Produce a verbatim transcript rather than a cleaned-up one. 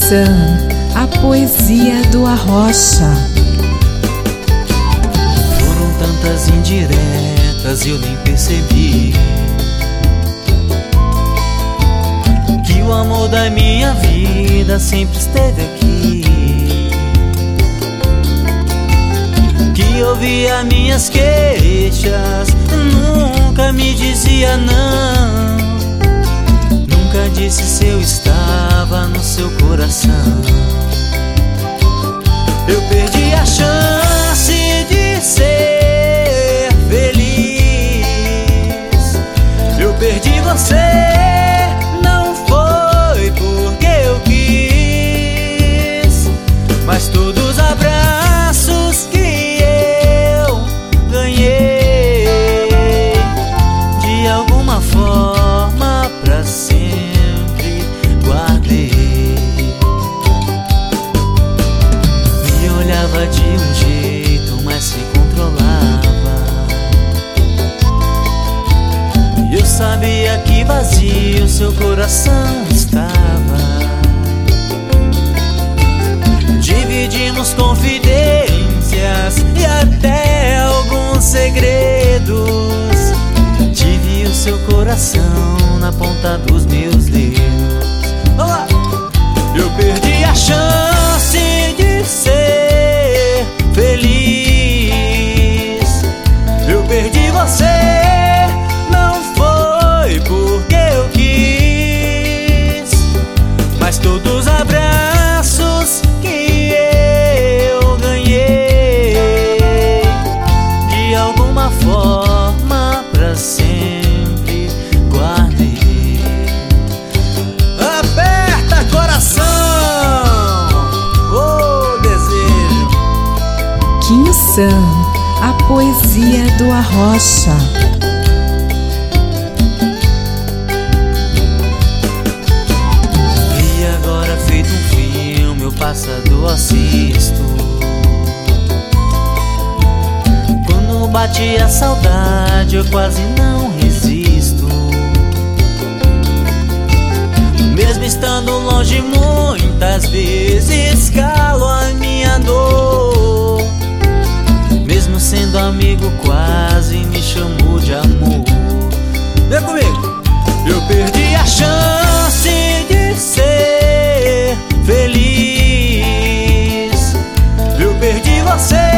Sam, a poesia do Arrocha. Foram tantas indiretas e eu nem percebi que o amor da minha vida sempre esteve aqui, que ouvia minhas queixas, nunca me dizia não, nunca disse se eu estava no seu coração. Eu perdi a chance de ser feliz, eu perdi você, não foi porque eu quis, mas todos os abraços que eu ganhei, de alguma forma pra sempre guardei. Me olhava de um jeito, mas se controlava, e eu sabia que vazio seu coração estava. Dividimos confidências e até alguns segredos. Tive o seu coração na ponta dos meus dedos. Olá! Eu perdi a chance de ser feliz, eu perdi você, não foi porque eu quis, mas todos os abraços que eu ganhei, de alguma forma pra sempre guardei. Aperta coração, oh desejo. Kim Sam, a poesia do Arrocha. E agora feito um filme, eu passado assisto. Quando bate a saudade, eu quase não resisto. Mesmo estando longe, muitas vezes calo a minha dor. Mesmo sendo amigo, quase me chamou de amor. Vem comigo! Eu perdi a chance de ser feliz, eu perdi você,